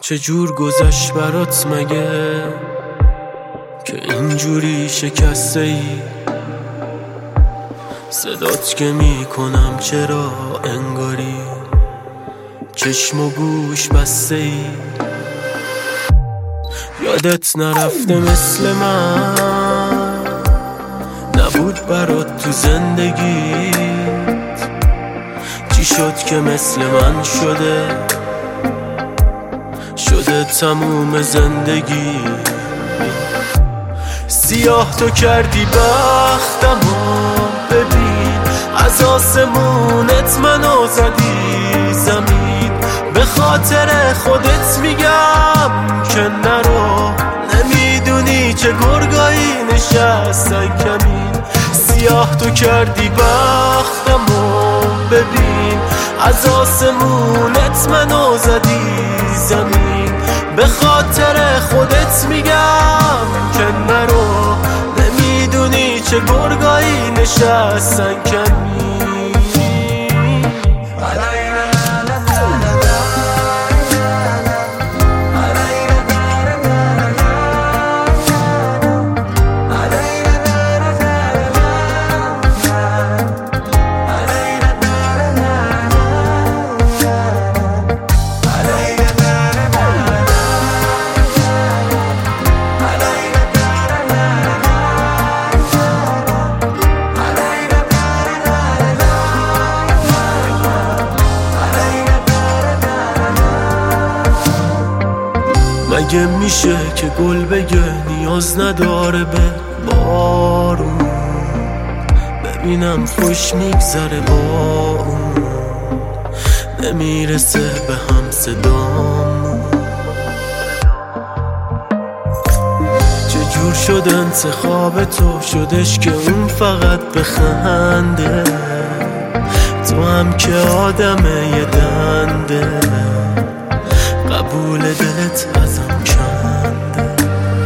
چجور گذشت برات مگه که اینجوری شکسته ای؟ صدات که میکنم چرا انگاری چشم و گوش بسته ای؟ یادت نرفته مثل من نبود برات تو زندگیت؟ چی شد که مثل من شده تموم زندگی؟ سیاه تو کردی بختمو، ببین از آسمونت منو زدی زمین. به خاطر خودت میگم که نرو، نمیدونی چه گرگایی نشستن کمین. سیاه تو کردی بختمو، ببین از آسمونت منو زدی زمین. به خاطر خودت میگم که نرو، نمیدونی چه گرگایی نشستن کمین. مگه میشه که گل بگه نیاز نداره به بارون؟ ببینم خوش میگذره با اون، نمیرسه به هم صدامون. چجور شد انتخاب تو شدش که اون فقط بخنده؟ تو هم که آدمه یه دنده، قبول دلت ازم کنده.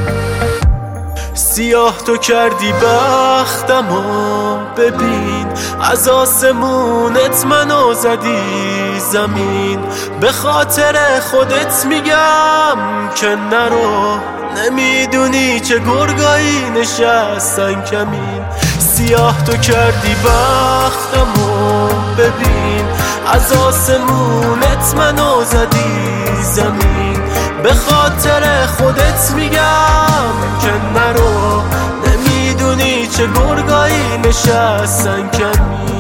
سیاه تو کردی بختمو، ببین از آسمونت منو زدی زمین. به خاطر خودت میگم که نرو، نمیدونی چه گرگایی نشستن کمین. سیاه تو کردی بختمو، ببین از آسمونت منو زدی زمین. به خاطر خودت میگم که نرو، نمیدونی چه گرگایی نشستن کمین.